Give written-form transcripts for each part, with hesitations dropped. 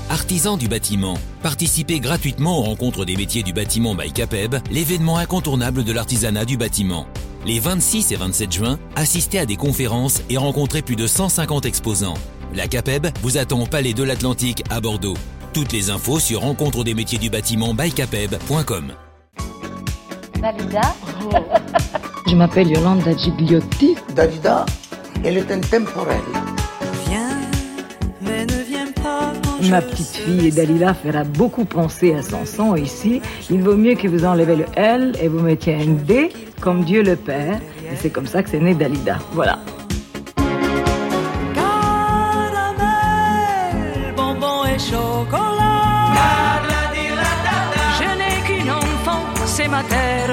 Artisans du bâtiment, participez gratuitement aux rencontres des métiers du bâtiment by CAPEB, l'événement incontournable de l'artisanat du bâtiment. Les 26 et 27 juin, assistez à des conférences et rencontrez plus de 150 exposants. La CAPEB vous attend au Palais de l'Atlantique à Bordeaux. Toutes les infos sur rencontre des métiers du bâtiment by capeb.com. Dalida. Je m'appelle Yolanda Gigliotti. Dalida, elle est intemporelle. Viens, mais ne viens pas. Ma petite fille Dalila fera beaucoup penser à son son ici. Il vaut mieux que vous enlevez le L et vous mettiez un D comme Dieu le Père. Et c'est comme ça que c'est né Dalida. Voilà. Caramel, bonbons et chocolat. Je n'ai qu'une enfant, c'est ma terre.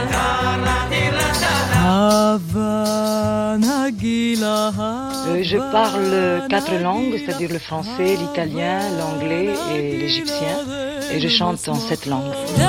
Je parle 4 langues, c'est-à-dire le français, l'italien, l'anglais et l'égyptien. Et je chante en 7 langues.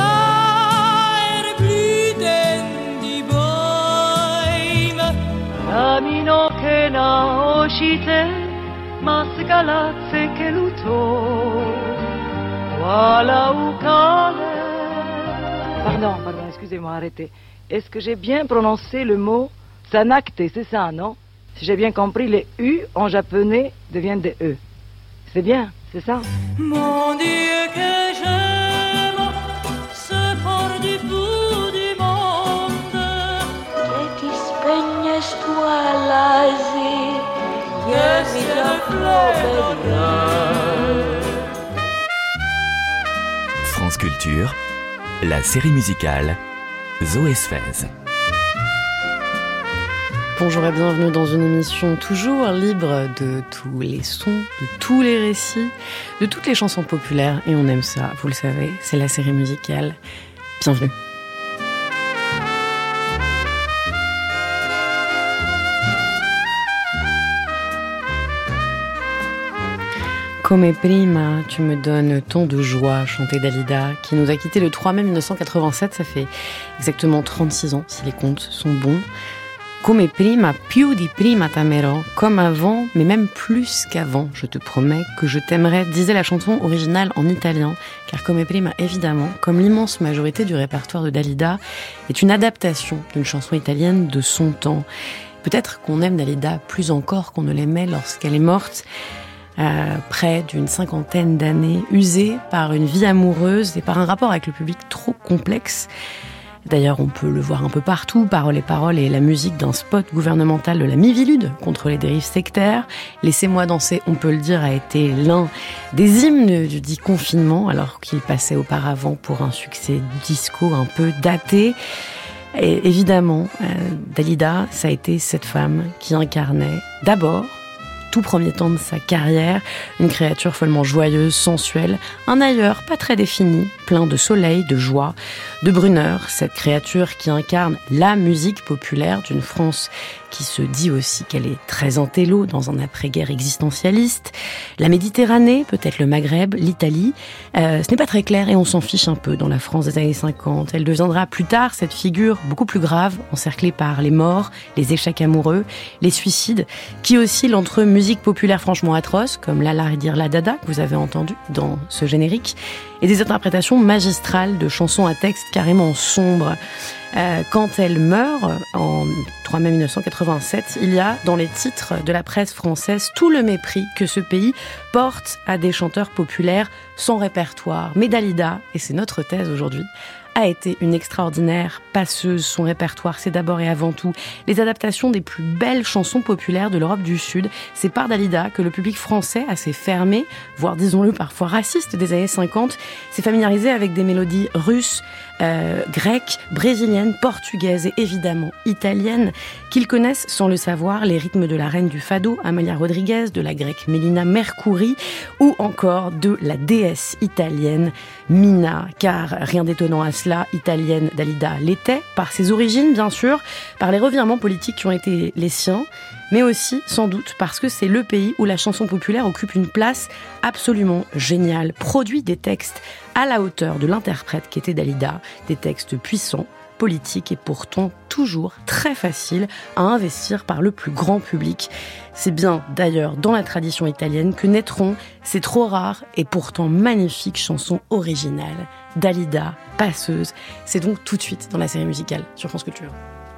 Pardon, excusez-moi, arrêtez. Est-ce que j'ai bien prononcé le mot Sanakte, c'est ça, non? Si j'ai bien compris, les U en japonais deviennent des E. C'est bien, c'est ça? Mon Dieu que j'aime ce port du bout du monde. Que ti spegnes tu all'asi, ieri la flore. France Culture, la série musicale Zoé Sfez. Bonjour et bienvenue dans une émission toujours libre de tous les sons, de tous les récits, de toutes les chansons populaires. Et on aime ça, vous le savez, c'est la série musicale. Bienvenue. Come prima, tu me donnes tant de joie, chantait Dalida, qui nous a quittés le 3 mai 1987. Ça fait exactement 36 ans, si les comptes sont bons. Come prima, più di prima t'amerò, comme avant, mais même plus qu'avant, je te promets que je t'aimerai, disait la chanson originale en italien, car Come prima, évidemment, comme l'immense majorité du répertoire de Dalida, est une adaptation d'une chanson italienne de son temps. Peut-être qu'on aime Dalida plus encore qu'on ne l'aimait lorsqu'elle est morte, près d'une 50aine d'années, usée par une vie amoureuse et par un rapport avec le public trop complexe. D'ailleurs, on peut le voir un peu partout, Paroles et paroles et la musique d'un spot gouvernemental de la Miviludes contre les dérives sectaires. Laissez-moi danser, on peut le dire, a été l'un des hymnes du dit confinement, alors qu'il passait auparavant pour un succès disco un peu daté. Et évidemment, Dalida, ça a été cette femme qui incarnait d'abord, tout premier temps de sa carrière, une créature follement joyeuse, sensuelle, un ailleurs pas très défini, plein de soleil, de joie, de bruneur, cette créature qui incarne la musique populaire d'une France qui se dit aussi qu'elle est très intello dans un après-guerre existentialiste. La Méditerranée, peut-être le Maghreb, l'Italie, ce n'est pas très clair et on s'en fiche un peu dans la France des années 50. Elle deviendra plus tard cette figure beaucoup plus grave, encerclée par les morts, les échecs amoureux, les suicides, qui oscillent entre musique populaire franchement atroce, comme La La Dire La Dada, que vous avez entendu dans ce générique, et des interprétations magistrales de chansons à texte carrément sombres. Quand elle meurt, en 3 mai 1987, il y a dans les titres de la presse française tout le mépris que ce pays porte à des chanteurs populaires sans répertoire. Mais Dalida, et c'est notre thèse aujourd'hui, a été une extraordinaire passeuse. Son répertoire, c'est d'abord et avant tout les adaptations des plus belles chansons populaires de l'Europe du Sud. C'est par Dalida que le public français, assez fermé, voire disons-le parfois raciste des années 50, s'est familiarisé avec des mélodies russes, grecques, brésiliennes, portugaises et évidemment italiennes, qu'ils connaissent sans le savoir les rythmes de la reine du fado, Amalia Rodriguez, de la grecque Mélina Mercouri ou encore de la déesse italienne Mina, car rien d'étonnant à cela, italienne, Dalida l'était, par ses origines bien sûr, par les revirements politiques qui ont été les siens, mais aussi, sans doute, parce que c'est le pays où la chanson populaire occupe une place absolument géniale, produit des textes à la hauteur de l'interprète qu'était Dalida, des textes puissants, politique et pourtant toujours très facile à investir par le plus grand public. C'est bien d'ailleurs dans la tradition italienne que naîtront ces trop rares et pourtant magnifiques chansons originales. Dalida, Passeuse, c'est donc tout de suite dans la série musicale sur France Culture.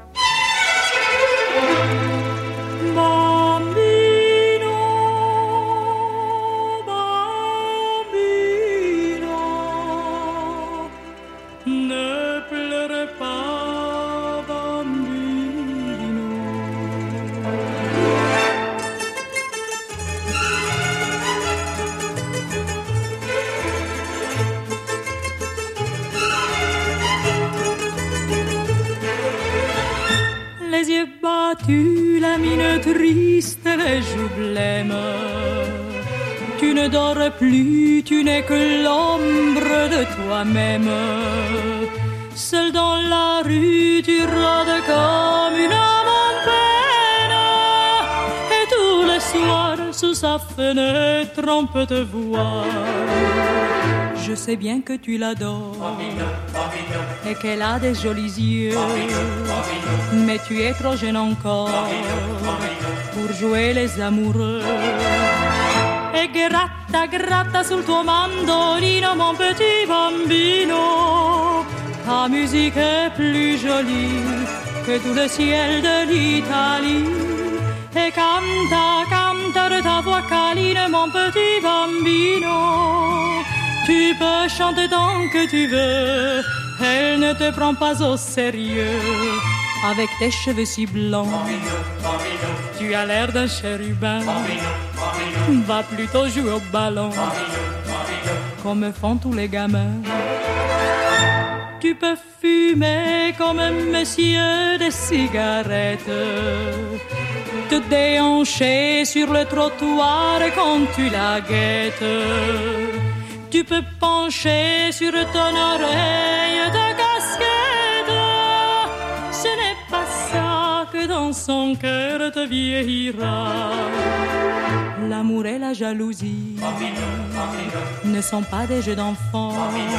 Les yeux battus, la mine triste, les joues blêmes. Tu ne dors plus, tu n'es que l'ombre de toi-même. Seul dans la rue, tu rôdes comme une âme en peine. Et tous les soirs, sous sa fenêtre, on peut te voir. Je sais bien que tu l'adores et qu'elle a des jolis yeux, mais tu es trop jeune encore pour jouer les amoureux. E gratta, gratta sul tuo mandolino, mon petit bambino. Ta musique est plus jolie que tout le ciel de l'Italie. E canta, canta de ta voix câline, mon petit bambino. Tu peux chanter tant que tu veux, elle ne te prend pas au sérieux. Avec tes cheveux si blancs, tu as l'air d'un chérubin. Va plutôt jouer au ballon, comme font tous les gamins. Tu peux fumer comme un monsieur des cigarettes, te déhancher sur le trottoir quand tu la guettes. Tu peux pencher sur ton oreille de casquette. Ce n'est pas ça que dans son cœur te vieillira. L'amour et la jalousie ne sont pas des jeux d'enfants.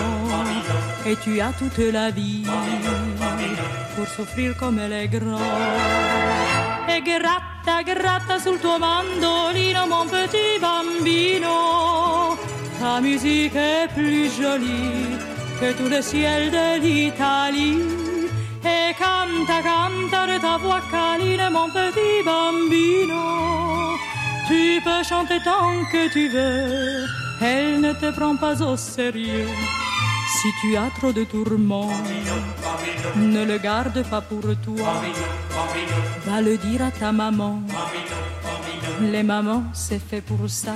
Et tu as toute la vie pour souffrir comme elle est grande. E gratta, gratta sul tuo mandolino, mon petit bambino. Ta musique est plus jolie que tout le ciel de l'Italie. Et canta, canta de ta voix câline, mon petit bambino. Tu peux chanter tant que tu veux, elle ne te prend pas au sérieux. Si tu as trop de tourments, ne le garde pas pour toi. Va le dire à ta maman. Les mamans, c'est fait pour ça.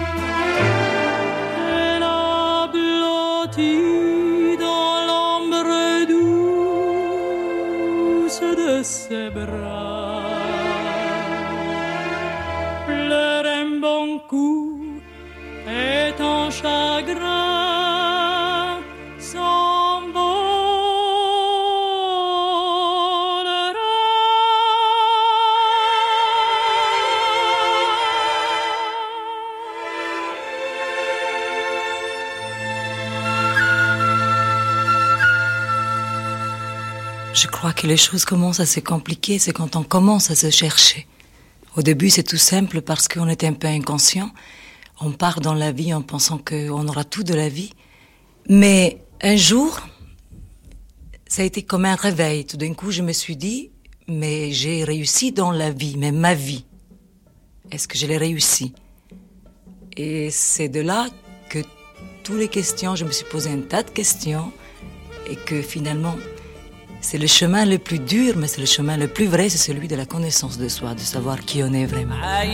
Elle a blotti dans l'ombre douce de ses bras. Pleure un bon coup et ton chagrin s'envolera. Je crois que les choses commencent à se compliquer, c'est quand on commence à se chercher. Au début, c'est tout simple parce qu'on est un peu inconscient. On part dans la vie en pensant qu'on aura tout de la vie. Mais un jour, ça a été comme un réveil. Tout d'un coup, je me suis dit, mais j'ai réussi dans la vie, mais ma vie, est-ce que je l'ai réussi? Et c'est de là que toutes les questions, je me suis posé un tas de questions et que finalement, c'est le chemin le plus dur, mais c'est le chemin le plus vrai, c'est celui de la connaissance de soi, de savoir qui on est vraiment.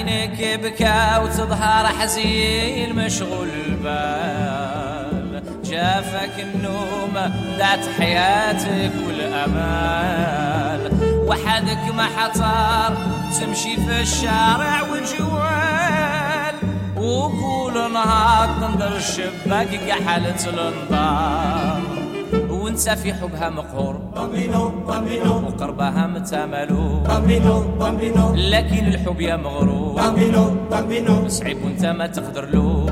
جافك النوم دعت حياتك والأمال وحدك ما حطار تمشي في الشارع والجوال وكل نهار تنظر الشباك كحالة الانظار وانسى في حبها مقهور وقربها متاملو لكن الحب يا مغرور صعيب وانت ما تقدر له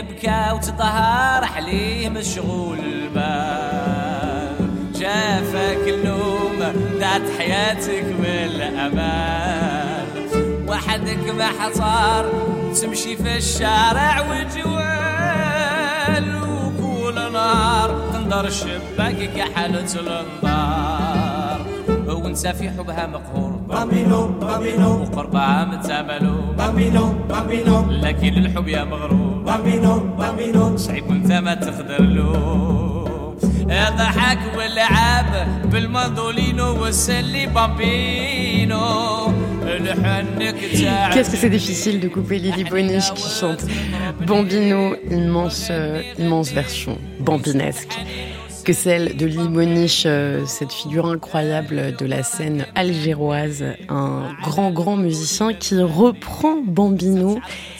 يبكى وتظهر عليه مشغول البال جافك النوم دعت حياتك بالأمان وحدك محصار تمشي في الشارع وجوال وكل نهار تنظر شباكك حالة الانظار وانسى في حبها مقهور بامبينو بامبينو وقربها متاملو بامبينو بامبينو لكن الحب يا مغرور بامبينو بامبينو صعيب وانت ما تقدر له ضحك واللعب بالماندولينو والسلي بامبينو. Qu'est-ce que c'est difficile de couper Lily Boniche qui chante Bambino, immense version bambinesque que celle de Lily Boniche, cette figure incroyable de la scène algéroise, un grand musicien qui reprend Bambino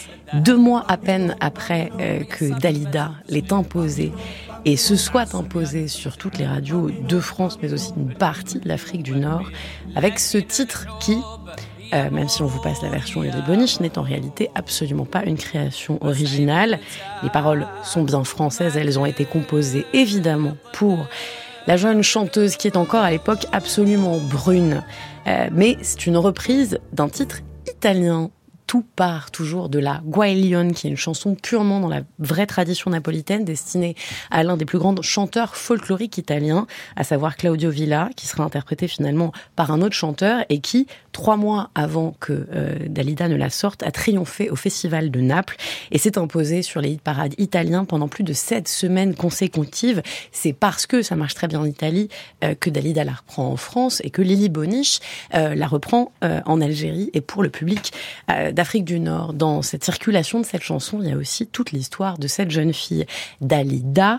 2 mois à peine après que Dalida l'ait imposé et se soit imposé sur toutes les radios de France, mais aussi une partie de l'Afrique du Nord, avec ce titre qui, même si on vous passe la version Lily Boniche, n'est en réalité absolument pas une création originale. Les paroles sont bien françaises, elles ont été composées évidemment pour la jeune chanteuse qui est encore à l'époque absolument brune. Mais c'est une reprise d'un titre italien. Tout part toujours de la Guaglione, qui est une chanson purement dans la vraie tradition napolitaine, destinée à l'un des plus grands chanteurs folkloriques italiens, à savoir Claudio Villa, qui sera interprété finalement par un autre chanteur et qui, 3 mois avant que Dalida ne la sorte, a triomphé au Festival de Naples et s'est imposé sur les hit parades italiens pendant plus de 7 semaines consécutives. C'est parce que ça marche très bien en Italie que Dalida la reprend en France et que Lily Boniche la reprend en Algérie et pour le public d'Afrique du Nord. Dans cette circulation de cette chanson, il y a aussi toute l'histoire de cette jeune fille Dalida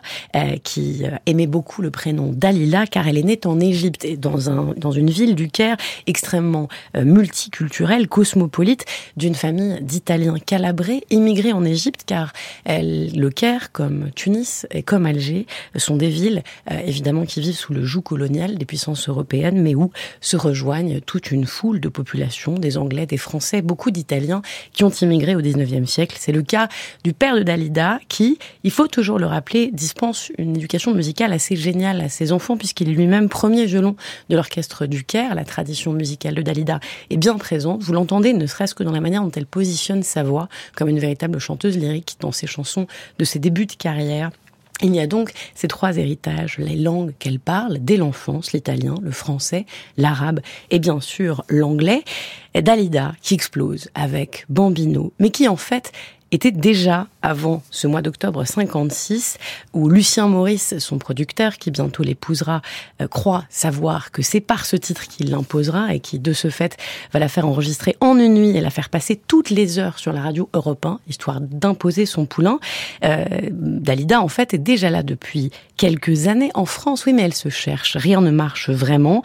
qui aimait beaucoup le prénom Dalila car elle est née en Égypte et dans une ville du Caire extrêmement multiculturelle, cosmopolite, d'une famille d'Italiens calabrés immigrés en Égypte car le Caire, comme Tunis et comme Alger, sont des villes évidemment qui vivent sous le joug colonial des puissances européennes mais où se rejoignent toute une foule de populations, des Anglais, des Français, beaucoup d'Italiens qui ont immigré au XIXe siècle. C'est le cas du père de Dalida qui, il faut toujours le rappeler, dispense une éducation musicale assez géniale à ses enfants puisqu'il est lui-même premier violon de l'orchestre du Caire. La tradition musicale de Dalida est bien présente. Vous l'entendez ne serait-ce que dans la manière dont elle positionne sa voix comme une véritable chanteuse lyrique dans ses chansons de ses débuts de carrière. Il y a donc ces 3 héritages, les langues qu'elle parle dès l'enfance, l'italien, le français, l'arabe et bien sûr l'anglais. Dalida qui explose avec Bambino, mais qui en fait était déjà avant ce mois d'octobre 56, où Lucien Maurice, son producteur, qui bientôt l'épousera, croit savoir que c'est par ce titre qu'il l'imposera et qui, de ce fait, va la faire enregistrer en une nuit et la faire passer toutes les heures sur la radio Europe 1, histoire d'imposer son poulain. Dalida, en fait, est déjà là depuis quelques années en France. Oui, mais elle se cherche. Rien ne marche vraiment.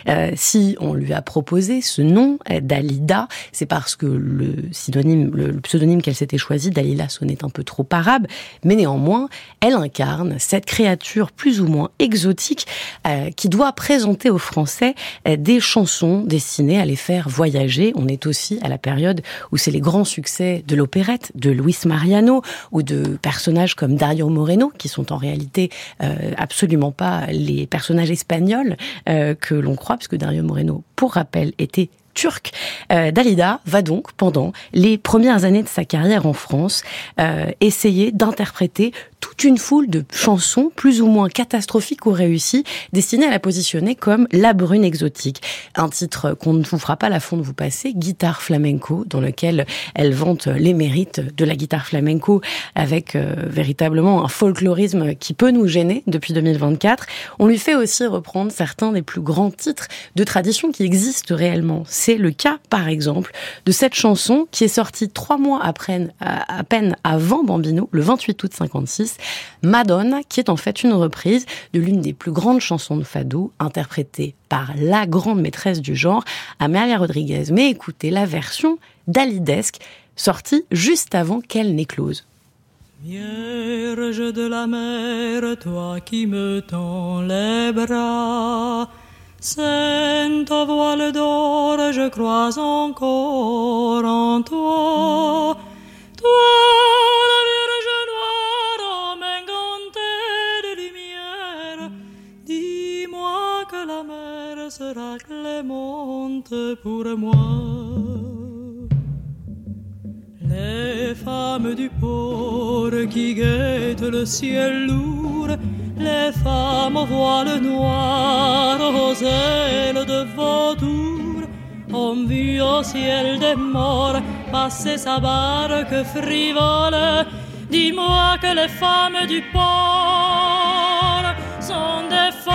Si on lui a proposé ce nom, Dalida, c'est parce que le pseudonyme qu'elle s'était choisi, Dalila, sonnait un peu trop arabe, mais néanmoins, elle incarne cette créature plus ou moins exotique qui doit présenter aux Français des chansons destinées à les faire voyager. On est aussi à la période où c'est les grands succès de l'opérette, de Luis Mariano, ou de personnages comme Dario Moreno, qui sont en réalité absolument pas les personnages espagnols que l'on croit, puisque Dario Moreno, pour rappel, était turc. Dalida va donc, pendant les premières années de sa carrière en France, essayer d'interpréter toute une foule de chansons plus ou moins catastrophiques ou réussies, destinées à la positionner comme la brune exotique. Un titre qu'on ne vous fera pas la fond de vous passer, Guitare Flamenco, dans lequel elle vante les mérites de la guitare flamenco avec véritablement un folklorisme qui peut nous gêner depuis 2024. On lui fait aussi reprendre certains des plus grands titres de tradition qui existent réellement. C'est le cas, par exemple, de cette chanson qui est sortie 3 mois à peine avant Bambino, le 28 août 56, Madonna, qui est en fait une reprise de l'une des plus grandes chansons de fado, interprétée par la grande maîtresse du genre, Amelia Rodriguez. Mais écoutez la version dalidesque, sortie juste avant qu'elle n'éclose. Vierge de la mer, toi qui me tends les bras, Sainte voile d'or, je crois encore en toi. Toi, la Vierge noire, sera clémente pour moi. Les femmes du port qui guettent le ciel lourd, les femmes aux voiles noirs, aux ailes de vautour, ont vu au ciel des morts passer sa barque frivole. Dis-moi que les femmes du port sont des folles.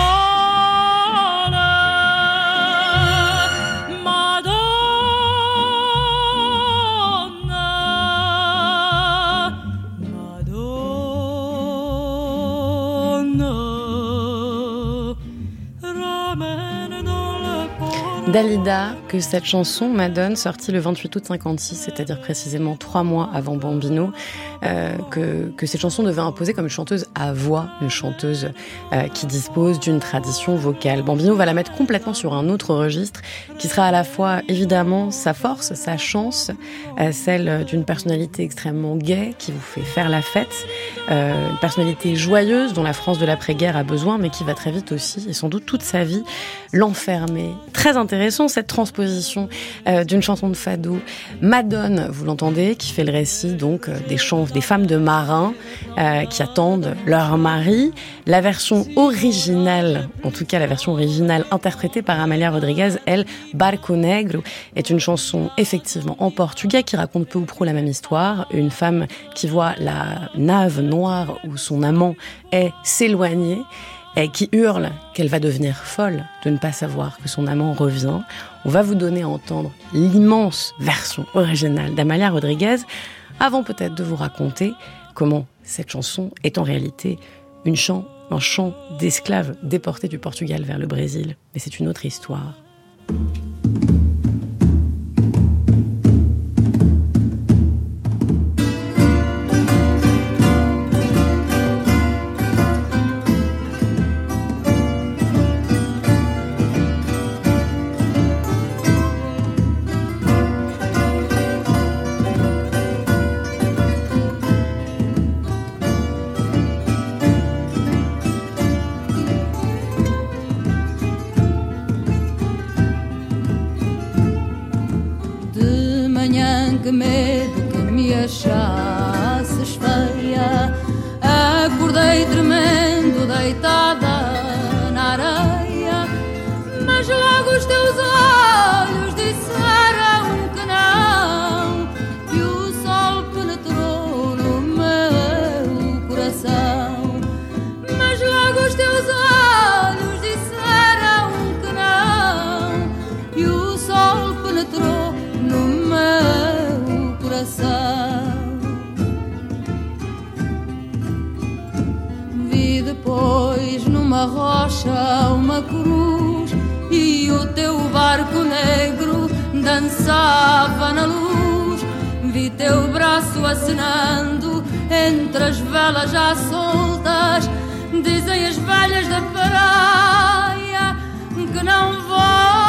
Dalida, que cette chanson, Madone, sortie le 28 août 56, c'est-à-dire précisément 3 mois avant Bambino, que cette chanson devait imposer comme une chanteuse à voix, une chanteuse qui dispose d'une tradition vocale. Bambino va la mettre complètement sur un autre registre, qui sera à la fois évidemment sa force, sa chance, celle d'une personnalité extrêmement gaie qui vous fait faire la fête, une personnalité joyeuse dont la France de l'après-guerre a besoin, mais qui va très vite aussi, et sans doute toute sa vie, l'enfermer. Très intéressant cette transposition d'une chanson de fado. Madone, vous l'entendez, qui fait le récit donc des femmes de marins qui attendent leur mari. La version originale, en tout cas la version originale interprétée par Amália Rodrigues, elle, Barco Negro, est une chanson effectivement en portugais qui raconte peu ou prou la même histoire. Une femme qui voit la nave noire où son amant est s'éloigner et qui hurle qu'elle va devenir folle de ne pas savoir que son amant revient. On va vous donner à entendre l'immense version originale d'Amália Rodrigues, avant peut-être de vous raconter comment cette chanson est en réalité un chant d'esclaves déportés du Portugal vers le Brésil. Mais c'est une autre histoire. Que medo que me achasses feia. Acordei tremendo, deitada na areia, mas logo os teus olhos disseram que não, e o sol penetrou no meu coração. Mas logo os teus olhos disseram que não, e o sol penetrou no meu coração. Vi depois numa rocha uma cruz, e o teu barco negro dançava na luz. Vi teu braço acenando entre as velas já soltas. Dizem as velhas da praia que não volta.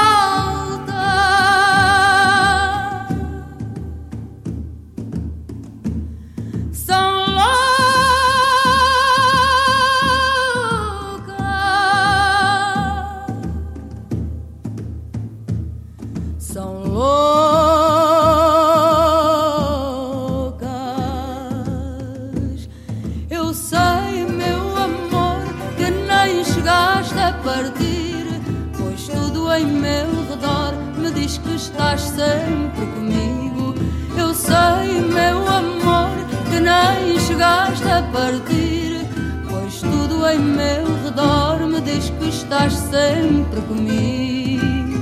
Estás sempre comigo. Eu sei, meu amor, que nem chegaste a partir, pois tudo em meu redor me diz que estás sempre comigo.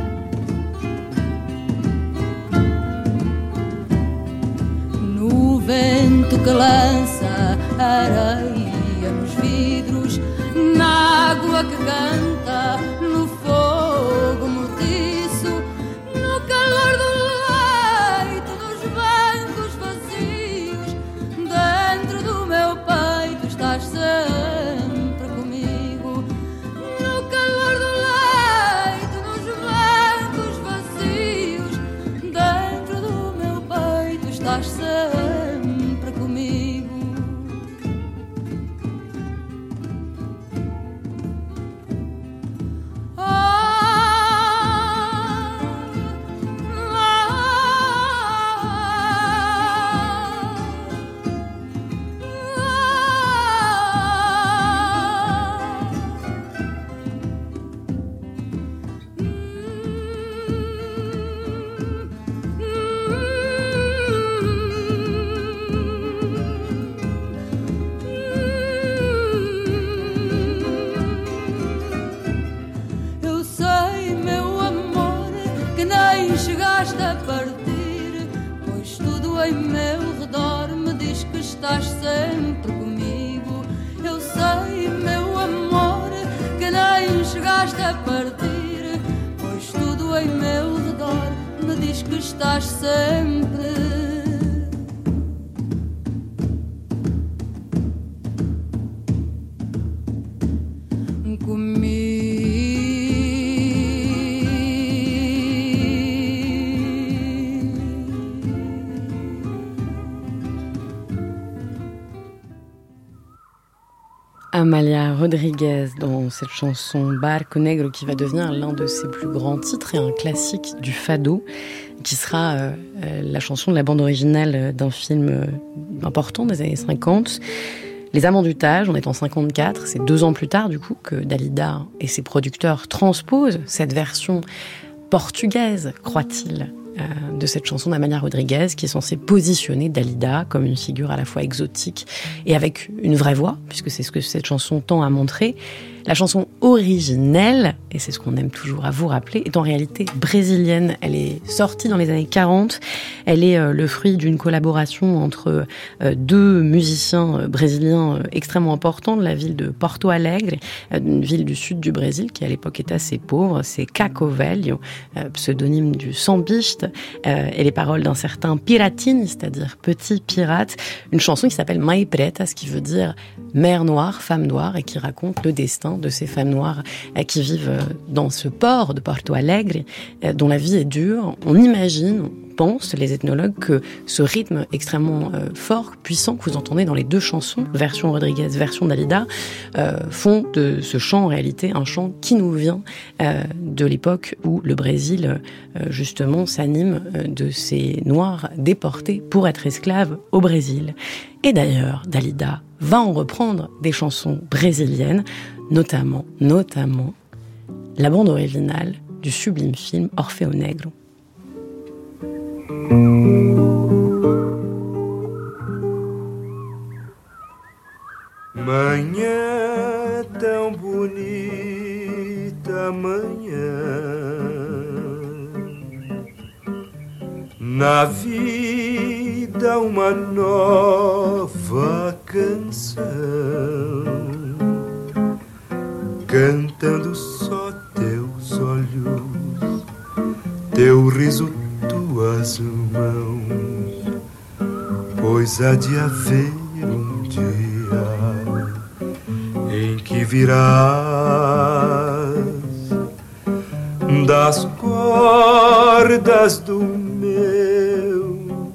No vento que lança areia nos vidros, na água que canta, no fogo mortiço, no calor do leito dos bancos vazios, dentro do meu peito estás sempre comigo. No calor do leito dos bancos vazios, dentro do meu peito estás sempre comigo. em meu redor me diz que estás sempre comigo. Eu sei, meu amor, que nem chegaste a partir, pois tudo em meu redor me diz que estás sempre comigo. Amalia Rodriguez dans cette chanson Barco Negro qui va devenir l'un de ses plus grands titres et un classique du fado qui sera la chanson de la bande originale d'un film important des années 50. Les Amants du Tage, on est en 54, c'est 2 ans plus tard du coup que Dalida et ses producteurs transposent cette version portugaise, croit-il, de cette chanson d'Amalia Rodriguez qui est censée positionner Dalida comme une figure à la fois exotique et avec une vraie voix, puisque c'est ce que cette chanson tend à montrer. La chanson originelle, et c'est ce qu'on aime toujours à vous rappeler, est en réalité brésilienne. Elle est sortie dans les années 40. Elle est le fruit d'une collaboration entre 2 musiciens brésiliens extrêmement importants de la ville de Porto Alegre, une ville du sud du Brésil qui à l'époque est assez pauvre. C'est Caco Velho, pseudonyme du sambiste, et les paroles d'un certain Piratini, c'est-à-dire petit pirate. Une chanson qui s'appelle Mãe Preta, ce qui veut dire mère noire, femme noire, et qui raconte le destin de ces femmes noires qui vivent dans ce port de Porto Alegre, dont la vie est dure. On imagine, on pense, les ethnologues, que ce rythme extrêmement fort, puissant, que vous entendez dans les 2 chansons, version Rodriguez, version Dalida, font de ce chant en réalité un chant qui nous vient de l'époque où le Brésil, justement, s'anime de ces Noirs déportés pour être esclaves au Brésil. Et d'ailleurs, Dalida va en reprendre des chansons brésiliennes, notamment la bande originale du sublime film Orfeu Negro. Manhã tão bonita, manhã, na vida uma nova canção, cantando só teus olhos, teu riso, tuas mãos, pois há de haver um dia em que virás das cordas do meu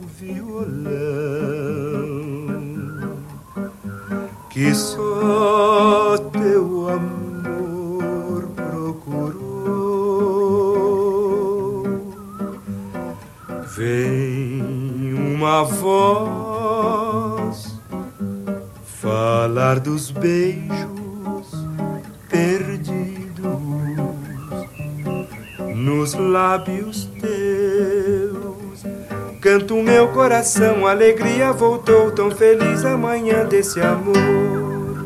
violão, que só teu amor procurou. Vem uma voz falar dos beijos perdidos nos lábios teus. Canta o meu coração, a alegria voltou, tão feliz a manhã desse amor.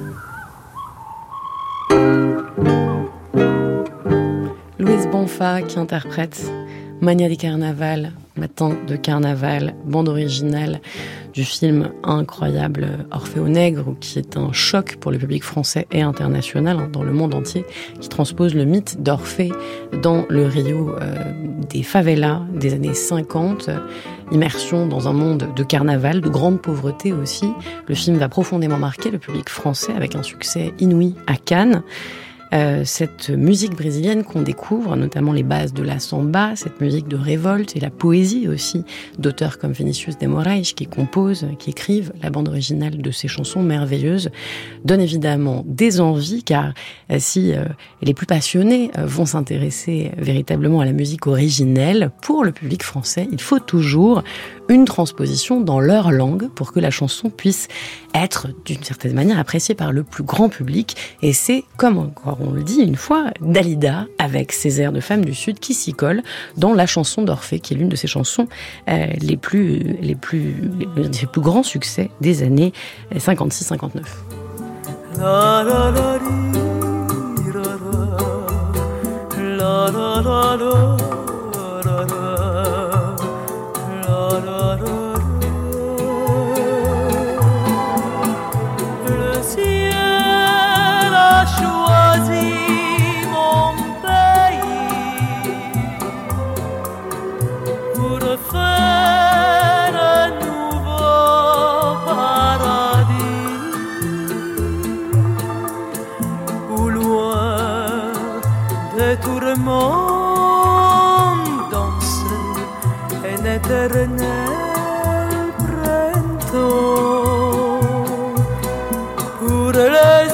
Luis Bonfa qui interprète Mania de Carnaval, Matin de Carnaval, bande originale du film incroyable Orfeu Negro, qui est un choc pour le public français et international, dans le monde entier, qui transpose le mythe d'Orphée dans le Rio des favelas des années 50, immersion dans un monde de carnaval, de grande pauvreté aussi. Le film va profondément marquer le public français avec un succès inouï à Cannes. Cette musique brésilienne qu'on découvre, notamment les bases de la samba, cette musique de révolte et la poésie aussi d'auteurs comme Vinicius de Moraes qui composent, qui écrivent la bande originale de ces chansons merveilleuses, donne évidemment des envies, car si les plus passionnés vont s'intéresser véritablement à la musique originelle, pour le public français, il faut toujours une transposition dans leur langue pour que la chanson puisse être d'une certaine manière appréciée par le plus grand public. Et c'est, comme encore on le dit une fois, Dalida avec ses airs de femme du Sud qui s'y colle dans la chanson d'Orphée, qui est l'une de ses chansons les plus grands succès des années 56-59. La la la la la la la la la. l'éternel printemps pour les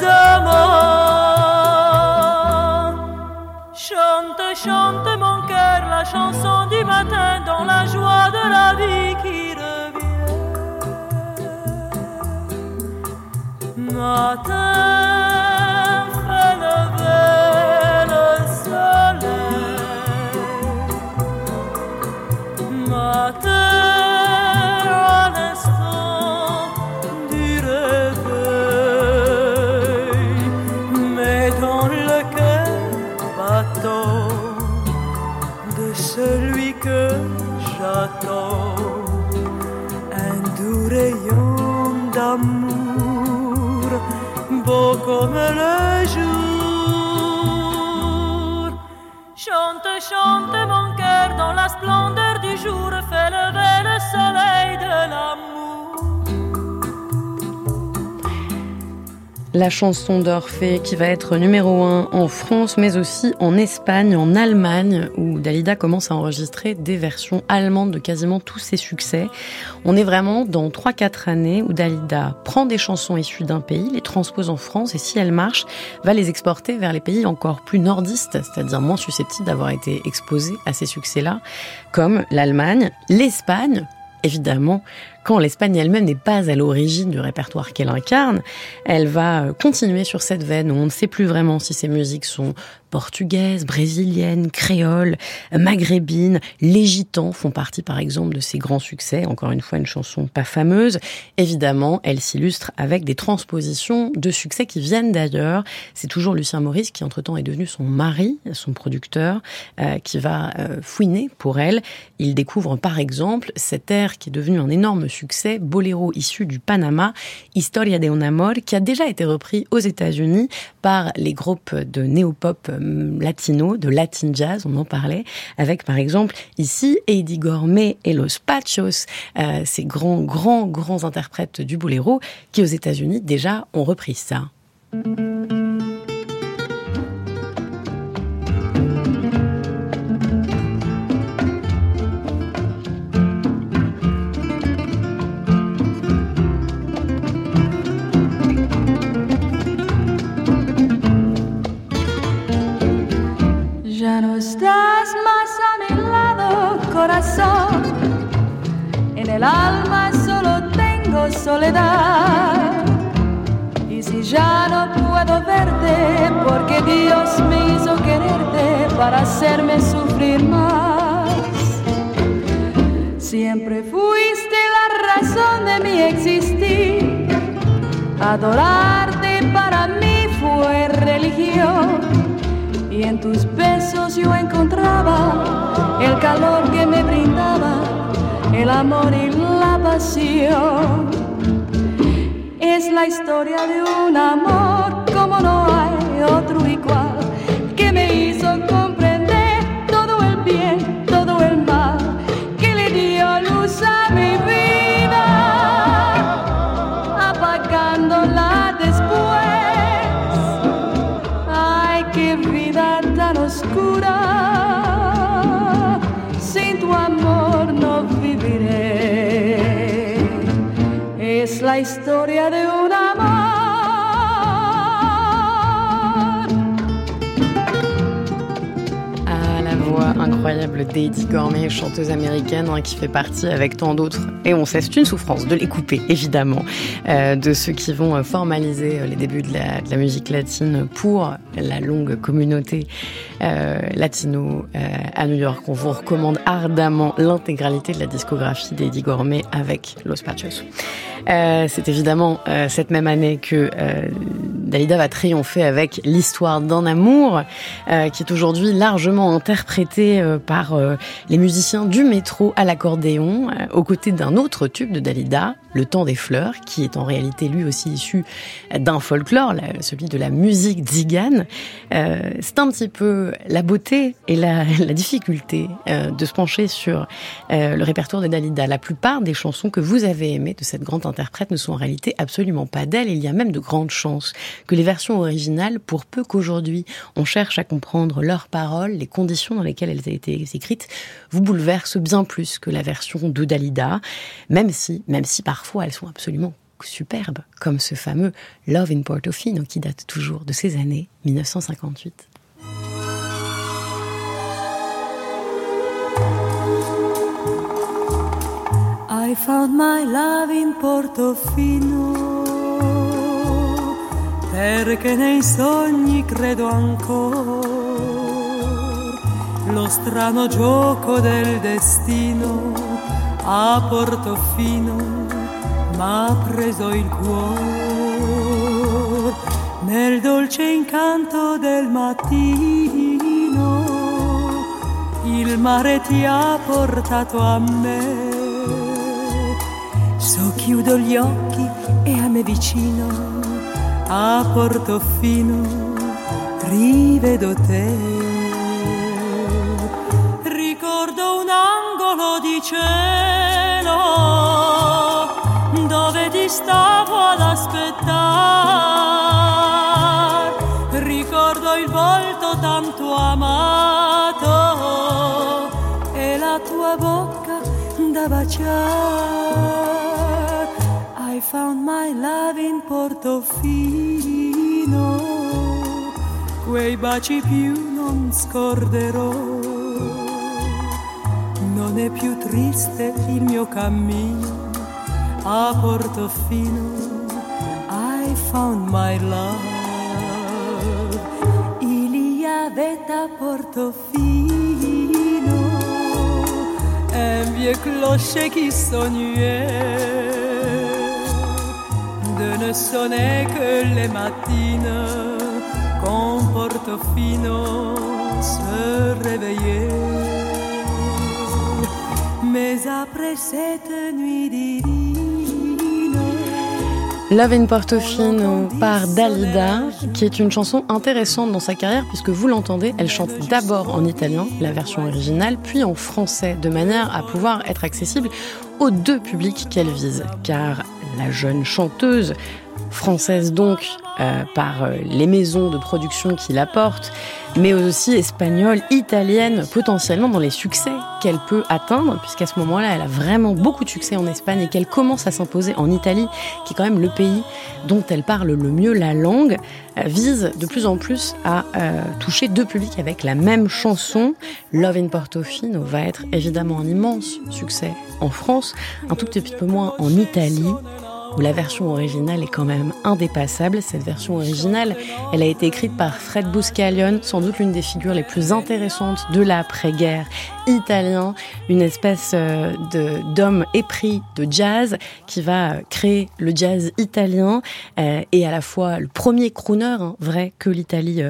amants. Chante, chante mon cœur la chanson du matin dans la joie de la vie qui revient. Matin, fait lever le soleil. Matin, à l'instant du réveil, mais dans le cœur battant de celui que j'attends, un doux rayon d'amour, beau comme le jour. Chante, chante mon cœur dans la splendeur du jour, fais lever le soleil de l'amour. La chanson d'Orphée qui va être numéro 1 en France, mais aussi en Espagne, en Allemagne, où Dalida commence à enregistrer des versions allemandes de quasiment tous ses succès. On est vraiment dans 3-4 années où Dalida prend des chansons issues d'un pays, les transpose en France et si elles marchent, va les exporter vers les pays encore plus nordistes, c'est-à-dire moins susceptibles d'avoir été exposés à ces succès-là, comme l'Allemagne, l'Espagne, évidemment. Quand l'Espagne elle-même n'est pas à l'origine du répertoire qu'elle incarne, elle va continuer sur cette veine où on ne sait plus vraiment si ces musiques sont portugaises, brésiliennes, créoles, maghrébines. Les Gitans font partie par exemple de ses grands succès, encore une fois une chanson pas fameuse. Évidemment, elle s'illustre avec des transpositions de succès qui viennent d'ailleurs. C'est toujours Lucien Maurice qui entre-temps est devenu son mari, son producteur, qui va fouiner pour elle. Il découvre par exemple cet air qui est devenu un énorme succès, boléro issu du Panama, Historia de un amor, qui a déjà été repris aux États-Unis par les groupes de néo-pop latino, de Latin Jazz, on en parlait, avec par exemple ici Eddie Gormé et Los Pachos, ces grands interprètes du boléro qui aux États-Unis déjà ont repris ça. Ya no estás más a mi lado, corazón. En el alma solo tengo soledad. Y si ya no puedo verte, porque Dios me hizo quererte para hacerme sufrir más. Siempre fuiste la razón de mi existir. Adorarte para mí fue religión. Y en tus besos yo encontraba el calor que me brindaba, el amor y la pasión. Es la historia de un amor como no hay otro igual, que me hizo comprender todo el bien, todo el mal, que le dio luz a mi vida, apagándola después. Ay, qué vida tan oscura, sin tu amor no viviré. Es la historia de un amor. Ah, la voix incroyable d'Eddie Gormé, chanteuse américaine qui fait partie avec tant d'autres, et on sait, c'est une souffrance de les couper évidemment, de ceux qui vont formaliser les débuts de la musique latine pour la longue communauté latino à New York. On vous recommande ardemment l'intégralité de la discographie d'Eddie Gormé avec Los Pachos. C'est évidemment cette même année que Dalida va triompher avec l'histoire d'un amour, qui est aujourd'hui largement interprétée par les musiciens du métro à l'accordéon, aux côtés d'un autre tube de Dalida, Le Temps des Fleurs, qui est en réalité lui aussi issu d'un folklore, celui de la musique tzigane. C'est un petit peu la beauté et la difficulté de se pencher sur le répertoire de Dalida. La plupart des chansons que vous avez aimées de cette grande interprète ne sont en réalité absolument pas d'elle. Il y a même de grandes chances que les versions originales, pour peu qu'aujourd'hui on cherche à comprendre leurs paroles, les conditions dans lesquelles elles ont été écrites vous bouleversent bien plus que la version de Dalida, même si parfois elles sont absolument superbes, comme ce fameux Love in Portofino qui date toujours de ces années 1958. I found my love in Portofino, perché nei sogni credo ancora, lo strano gioco del destino a Portofino m'ha preso il cuore, nel dolce incanto del mattino, il mare ti ha portato a me. So chiudo gli occhi e a me vicino, a Portofino, rivedo te. Ricordo un angolo di cielo dove ti stavo ad aspettare. Ricordo il volto tanto amato e la tua bocca da baciare. I found my love in Portofino, quei baci più non scorderò. Non è più triste il mio cammino a Portofino. I found my love. Il y avait à Portofino un vieux clocher qui sonnait de ne sonner que les matines quand Portofino se réveillait. Mais après cette nuit divine, Love in Portofino par Dalida, qui est une chanson intéressante dans sa carrière puisque vous l'entendez, elle chante d'abord en italien, la version originale, puis en français, de manière à pouvoir être accessible aux deux publics qu'elle vise. Car la jeune chanteuse, française donc, par les maisons de production qui la portent, mais aussi espagnole, italienne, potentiellement dans les succès qu'elle peut atteindre, puisqu'à ce moment-là, elle a vraiment beaucoup de succès en Espagne et qu'elle commence à s'imposer en Italie, qui est quand même le pays dont elle parle le mieux la langue, vise de plus en plus à toucher deux publics avec la même chanson. Love in Portofino va être évidemment un immense succès en France, un tout petit peu moins en Italie, où la version originale est quand même indépassable. Cette version originale, elle a été écrite par Fred Buscalione, sans doute l'une des figures les plus intéressantes de l'après-guerre italien, une espèce d'homme épris de jazz qui va créer le jazz italien et à la fois le premier crooner vrai que l'Italie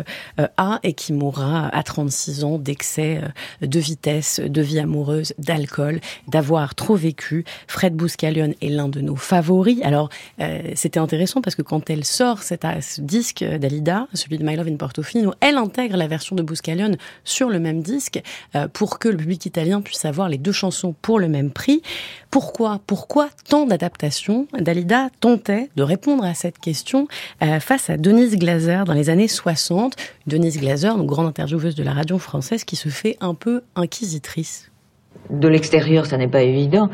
a et qui mourra à 36 ans d'excès de vitesse, de vie amoureuse, d'alcool, d'avoir trop vécu. Fred Buscalione est l'un de nos favoris. Alors, c'était intéressant parce que quand elle sort ce disque Dalida, celui de My Love in Portofino, elle intègre la version de Buscalione sur le même disque pour que le public italien puisse avoir les deux chansons pour le même prix. Pourquoi tant d'adaptations? Dalida tentait de répondre à cette question face à Denise Glaser dans les années 60. Denise Glaser, une grande intervieweuse de la radio française qui se fait un peu inquisitrice. De l'extérieur, ça n'est pas évident,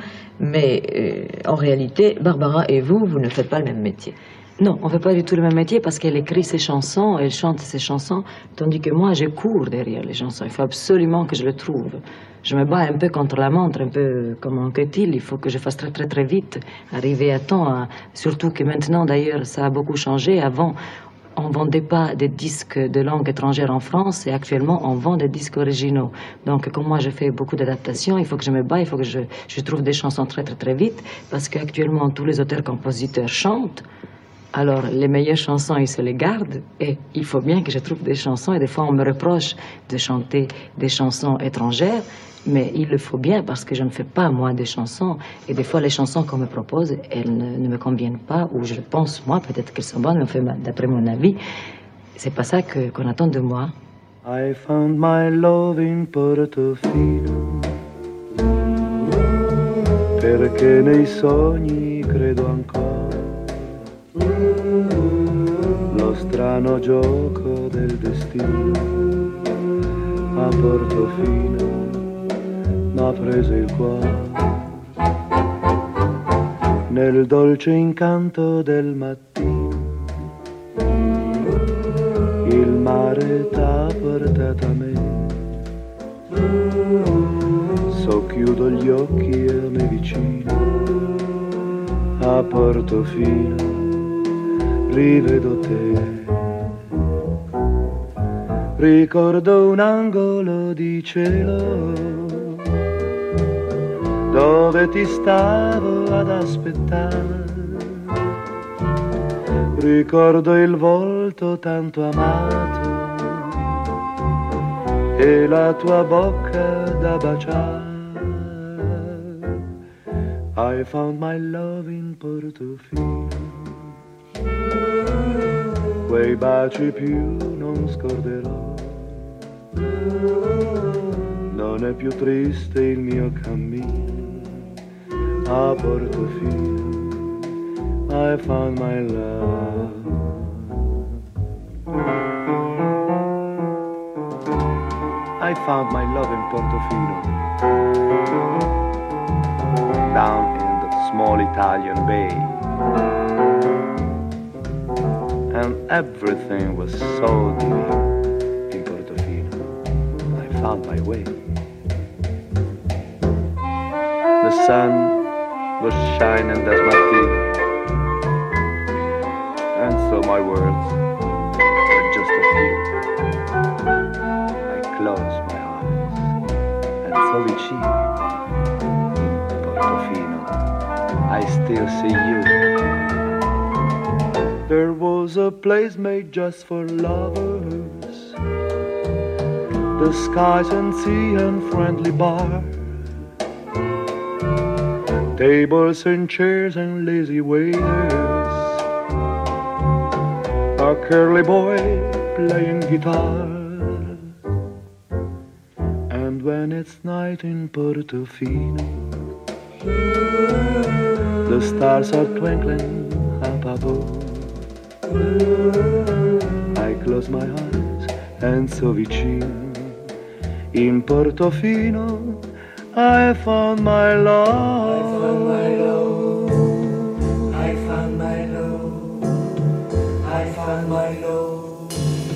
mais en réalité, Barbara et vous ne faites pas le même métier. Non, on ne fait pas du tout le même métier parce qu'elle écrit ses chansons, elle chante ses chansons, tandis que moi, je cours derrière les chansons. Il faut absolument que je le trouve. Je me bats un peu contre la montre, un peu comme un Quetil. Il faut que je fasse très très très vite, arriver à temps. Surtout que maintenant, d'ailleurs, ça a beaucoup changé. Avant, on ne vendait pas des disques de langue étrangère en France et actuellement, on vend des disques originaux. Donc, comme moi, je fais beaucoup d'adaptations, il faut que je me bats, il faut que je trouve des chansons très très très vite parce qu'actuellement, tous les auteurs-compositeurs chantent. Alors, les meilleures chansons, ils se les gardent et il faut bien que je trouve des chansons. Et des fois, on me reproche de chanter des chansons étrangères, mais il le faut bien parce que je ne fais pas, moi, des chansons. Et des fois, les chansons qu'on me propose, elles ne me conviennent pas, ou je pense, moi, peut-être qu'elles sont bonnes, mais enfin, d'après mon avis, c'est pas ça qu'on attend de moi. I found my love in Portofino, perché nei sogni credo ancora. Lo strano gioco del destino a Portofino m'ha preso il cuore nel dolce incanto del mattino. Il mare t'ha portato a me, socchiudo gli occhi a me vicino, a Portofino rivedo te. Ricordo un angolo di cielo dove ti stavo ad aspettare. Ricordo il volto tanto amato e la tua bocca da baciare. I found my love in Portofino, quei baci più non scorderò. Non è più triste il mio cammino a Portofino. I found my love. I found my love in Portofino, down in the small Italian bay, and everything was so deep. In Portofino I found my way. The sun was shining as Martino, and so my words were just a few. I closed my eyes and so vicino. In Portofino I still see you. There was a place made just for lovers, the skies and sea and friendly bar, tables and chairs and lazy waiters, a curly boy playing guitar. And when it's night in Portofino, the stars are twinkling up above. I close my eyes and so vicino. In Portofino I found my love. I found my love. I found my love.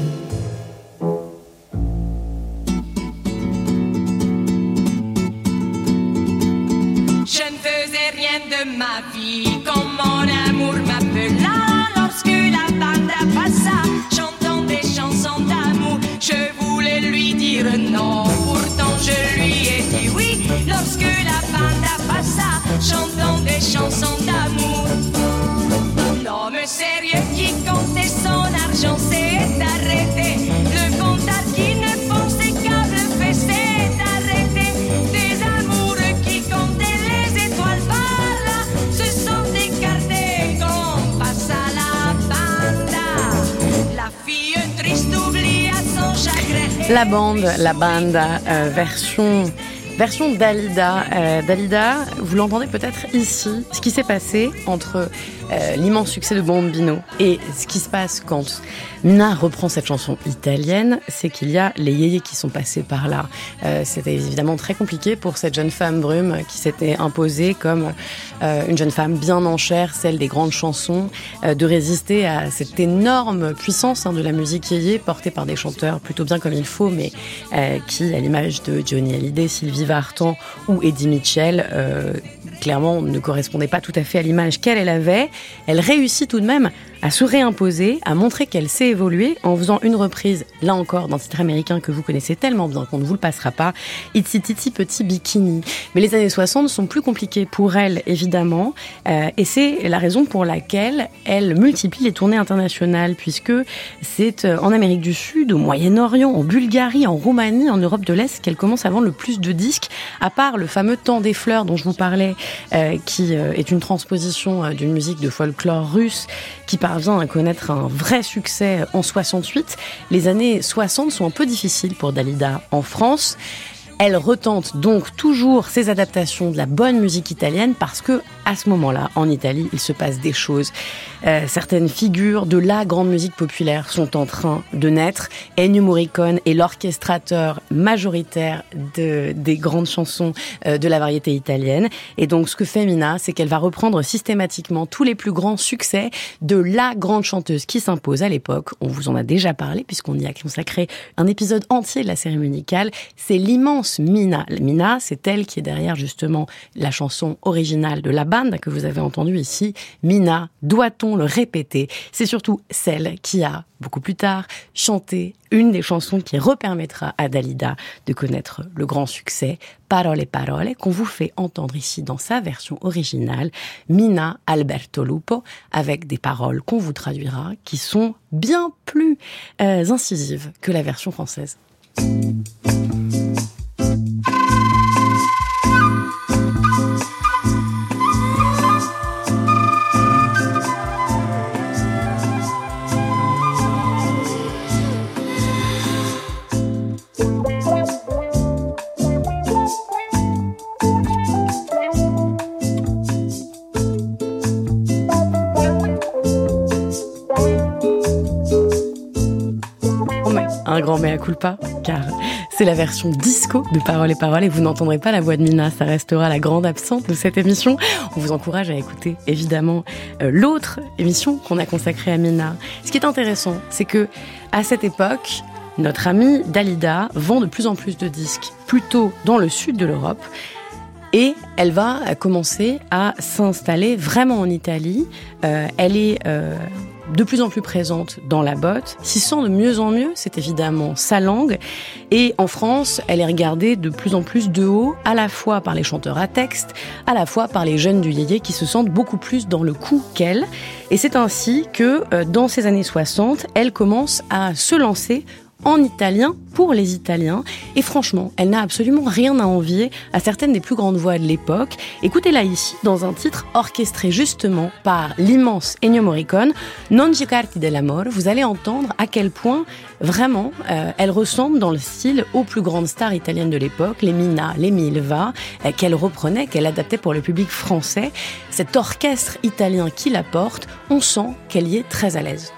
Je ne faisais rien de ma vie quand mon amour m'appela. Lorsque la banda passa, chantant des chansons d'amour, je voulais lui dire non, pourtant je lui ai dit oui. Lorsque la banda passa, chantant des chansons d'amour. L'homme sérieux qui comptait son argent s'est arrêté. Le comptable qui ne pensait qu'à le faire s'est arrêté. Des amoureux qui comptaient les étoiles par là se sont écartés quand passa la banda. La fille triste oublia son chagrin. La banda, version Dalida. Dalida, vous l'entendez peut-être ici, ce qui s'est passé entre l'immense succès de Bambino et ce qui se passe quand Nina reprend cette chanson italienne, c'est qu'il y a les yéyés qui sont passés par là. C'était évidemment très compliqué pour cette jeune femme brume qui s'était imposée comme une jeune femme bien en chair, celle des grandes chansons, de résister à cette énorme puissance de la musique yéyé portée par des chanteurs plutôt bien comme il faut, mais qui, à l'image de Johnny Hallyday, Sylvie Vartan ou Eddie Mitchell, clairement ne correspondait pas tout à fait à l'image qu'elle avait. Elle réussit tout de même à se réimposer, à montrer qu'elle sait évoluer en faisant une reprise, là encore, d'un titre américain que vous connaissez tellement bien qu'on ne vous le passera pas, Itsy Titsy Petit Bikini. Mais les années 60 sont plus compliquées pour elle, évidemment, et c'est la raison pour laquelle elle multiplie les tournées internationales, puisque c'est en Amérique du Sud, au Moyen-Orient, en Bulgarie, en Roumanie, en Europe de l'Est qu'elle commence à vendre le plus de disques, à part le fameux Temps des fleurs dont je vous parlais, qui est une transposition d'une musique de folklore russe qui parvient à connaître un vrai succès en 68. Les années 60 sont un peu difficiles pour Dalida en France. Elle retente donc toujours ses adaptations de la bonne musique italienne parce que, à ce moment-là, en Italie, il se passe des choses. Certaines figures de la grande musique populaire sont en train de naître. Ennio Morricone est l'orchestrateur majoritaire des grandes chansons de la variété italienne. Et donc, ce que fait Mina, c'est qu'elle va reprendre systématiquement tous les plus grands succès de la grande chanteuse qui s'impose à l'époque. On vous en a déjà parlé, puisqu'on y a consacré un épisode entier de la série musicale. C'est l'immense Mina. Mina, c'est elle qui est derrière, justement, la chanson originale de la bande que vous avez entendue ici. Mina, doit-on le répéter? C'est surtout celle qui a, beaucoup plus tard, chanté une des chansons qui repermettra à Dalida de connaître le grand succès, Parole Parole, qu'on vous fait entendre ici dans sa version originale, Mina Alberto Lupo, avec des paroles qu'on vous traduira, qui sont bien plus incisives que la version française. Un grand mea culpa, car c'est la version disco de Parole et Parole et vous n'entendrez pas la voix de Mina, ça restera la grande absente de cette émission. On vous encourage à écouter évidemment l'autre émission qu'on a consacrée à Mina. Ce qui est intéressant, c'est que à cette époque, notre amie Dalida vend de plus en plus de disques, plutôt dans le sud de l'Europe. Et elle va commencer à s'installer vraiment en Italie. Elle est de plus en plus présente dans la botte. S'y sent de mieux en mieux, c'est évidemment sa langue. Et en France, elle est regardée de plus en plus de haut, à la fois par les chanteurs à texte, à la fois par les jeunes du yéyé qui se sentent beaucoup plus dans le coup qu'elle. Et c'est ainsi que, dans ces années 60, elle commence à se lancer en italien pour les Italiens. Et franchement, elle n'a absolument rien à envier à certaines des plus grandes voix de l'époque. Écoutez-la ici, dans un titre orchestré justement par l'immense Ennio Morricone, Non giocarti dell'amor. Vous allez entendre à quel point, vraiment, elle ressemble dans le style aux plus grandes stars italiennes de l'époque, les Mina, les Milva, qu'elle reprenait, qu'elle adaptait pour le public français. Cet orchestre italien qui la porte, on sent qu'elle y est très à l'aise.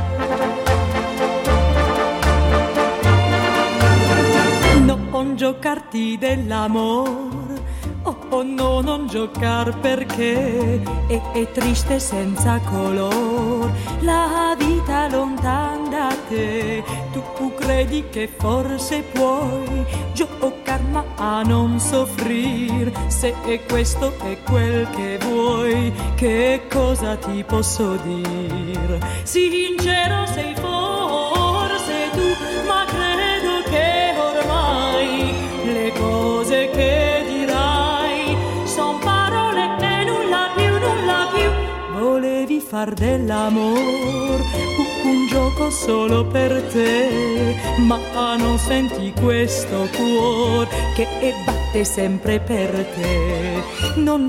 Non giocarti dell'amor, oh no, non giocar perché è triste senza color, la vita lontan da te, tu credi che forse puoi giocar ma a non soffrir, se questo è quel che vuoi, che cosa ti posso dir? Sincero sei forse tu, ma credo che ormai le cose che dirai son parole e nulla più. Volevi far dell'amor un gioco solo per te, ma non senti questo cuore che batte sempre per te. Non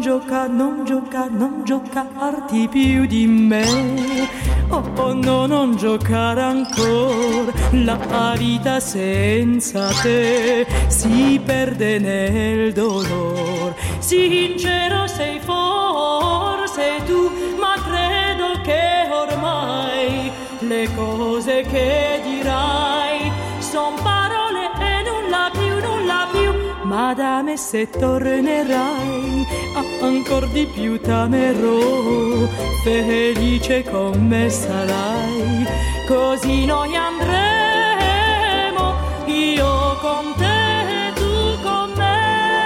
giocarti più di me. Oh no, non giocare ancora, la vita senza te si perde nel dolore. Sincero sei forse tu, ma credo che ormai le cose che dirai son parole e nulla più. Ma da me se tornerai, ancor di più t'amerò, felice con me sarai, così noi andremo, io con te, tu con me,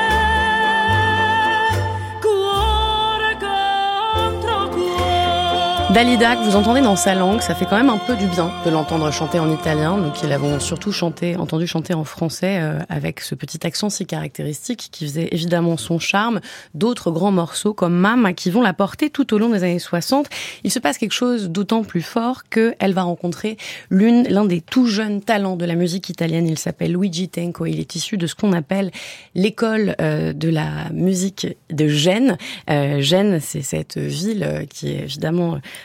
cuore contro cuore. Dalida, que vous entendez dans sa langue, ça fait quand même un peu du bien de l'entendre chanter en italien. Nous qui l'avons surtout entendu chanter en français avec ce petit accent si caractéristique qui faisait évidemment son charme. D'autres grands morceaux comme Mamma qui vont la porter tout au long des années 60. Il se passe quelque chose d'autant plus fort qu'elle va rencontrer l'un des tout jeunes talents de la musique italienne. Il s'appelle Luigi Tenco. Il est issu de ce qu'on appelle l'école de la musique de Gênes. Gênes, c'est cette ville qui est évidemment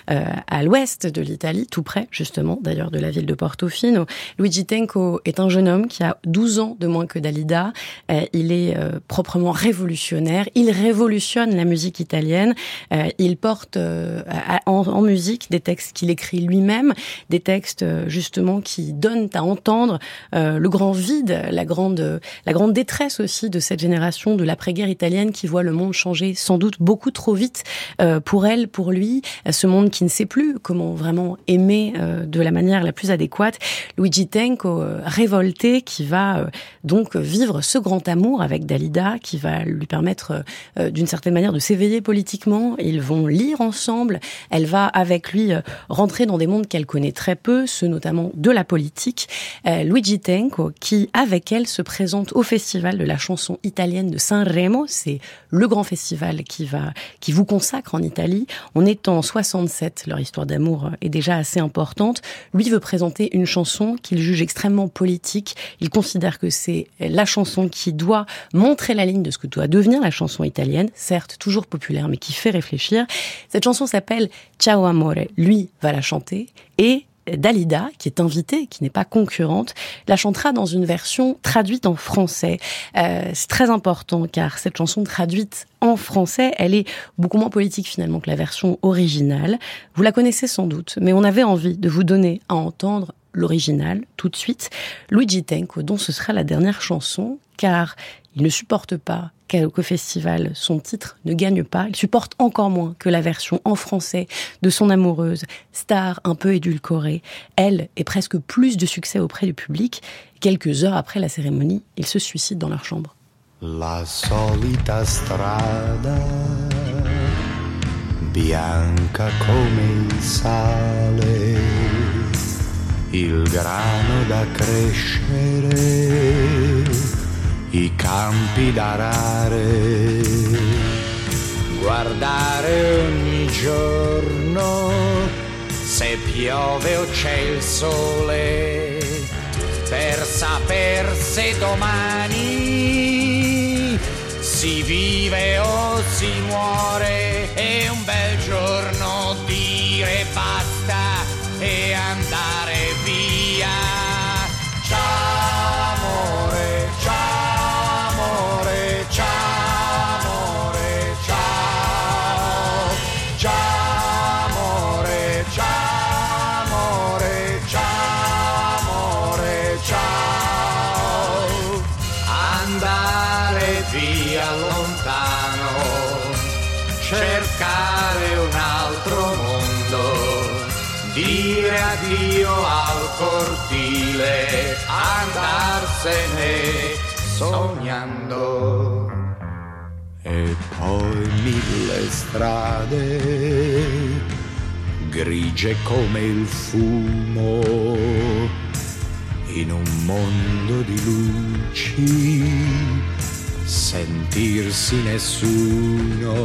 à l'ouest de l'Italie, tout près justement d'ailleurs de la ville de Portofino. Luigi Tenco est un jeune homme qui a 12 ans de moins que Dalida. Il est proprement révolutionnaire. Il révolutionne la musique italienne. Il porte en musique des textes qu'il écrit lui-même, des textes justement qui donnent à entendre le grand vide, la grande détresse aussi de cette génération de l'après-guerre italienne qui voit le monde changer sans doute beaucoup trop vite pour elle, pour lui, ce monde qui ne sait plus comment vraiment aimer de la manière la plus adéquate. Luigi Tenco, révolté, qui va donc vivre ce grand amour avec Dalida, qui va lui permettre d'une certaine manière de s'éveiller politiquement. Ils vont lire ensemble. Elle va avec lui rentrer dans des mondes qu'elle connaît très peu, ceux notamment de la politique. Luigi Tenco, qui avec elle se présente au festival de la chanson italienne de Sanremo. C'est le grand festival qui vous consacre en Italie. On est en 67, leur histoire d'amour est déjà assez importante. Lui veut présenter une chanson qu'il juge extrêmement politique. Il considère que c'est la chanson qui doit montrer la ligne de ce que doit devenir la chanson italienne, certes toujours populaire mais qui fait réfléchir. Cette chanson s'appelle Ciao Amore. Lui va la chanter et Dalida, qui est invitée, qui n'est pas concurrente, la chantera dans une version traduite en français. C'est très important car cette chanson traduite en français, elle est beaucoup moins politique finalement que la version originale. Vous la connaissez sans doute, mais on avait envie de vous donner à entendre l'original tout de suite. Luigi Tenco, dont ce sera la dernière chanson, car il ne supporte pas qu'au festival, son titre ne gagne pas. Il supporte encore moins que la version en français de son amoureuse, star un peu édulcorée. Elle ait presque plus de succès auprès du public. Quelques heures après la cérémonie, ils se suicident dans leur chambre. La solita strada, bianca come il sale, il grano da crescere, i campi d'arare, guardare ogni giorno se piove o c'è il sole, per saper se domani si vive o si muore, e un bel giorno dire basta e andare via. Ciao amore, ciao amore, ciao amore, ciao. Ciao amore, ciao amore, ciao amore, ciao. Andare via lontano, cercare un altro mondo, dire addio al cortile, andarsene sognando. E poi 1000 strade, grigie come il fumo, in un mondo di luci, sentirsi nessuno,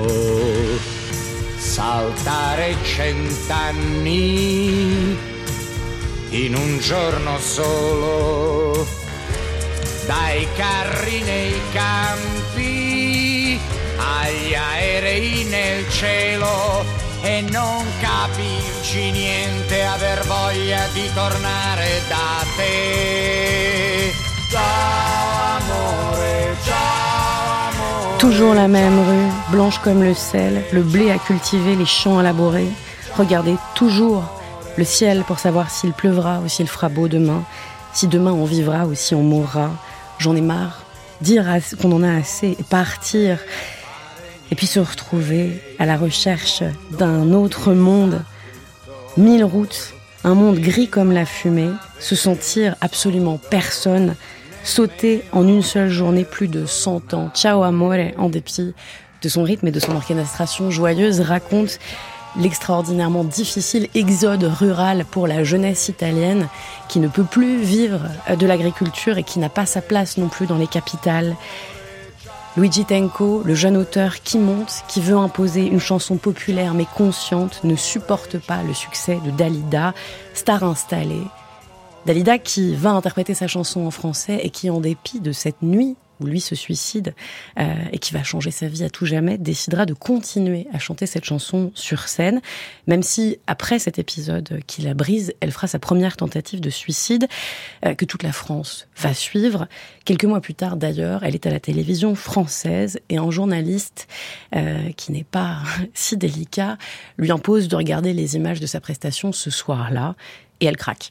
saltare 100 anni in un giorno solo, dai carri nei campi agli aerei nel cielo, e non capirci niente, aver voglia di tornare da te. Ciao amore, ciao amore. Toujours la même rue, blanche comme le sel, le blé à cultiver, les champs à labourer. Regardez toujours le ciel pour savoir s'il pleuvra ou s'il fera beau demain, si demain on vivra ou si on mourra. J'en ai marre, dire qu'on en a assez et partir, et puis se retrouver à la recherche d'un autre monde. 1000 routes, un monde gris comme la fumée, se sentir absolument personne, sauter en une seule journée plus de 100 ans. Ciao amore, en dépit de son rythme et de son orchestration joyeuse, raconte l'extraordinairement difficile exode rural pour la jeunesse italienne qui ne peut plus vivre de l'agriculture et qui n'a pas sa place non plus dans les capitales. Luigi Tenco, le jeune auteur qui monte, qui veut imposer une chanson populaire mais consciente, ne supporte pas le succès de Dalida, star installée. Dalida qui va interpréter sa chanson en français et qui, en dépit de cette nuit où lui se suicide et qui va changer sa vie à tout jamais, décidera de continuer à chanter cette chanson sur scène, même si après cet épisode qui la brise, elle fera sa première tentative de suicide que toute la France va suivre. Quelques mois plus tard d'ailleurs, elle est à la télévision française et un journaliste qui n'est pas si délicat lui impose de regarder les images de sa prestation ce soir-là et elle craque.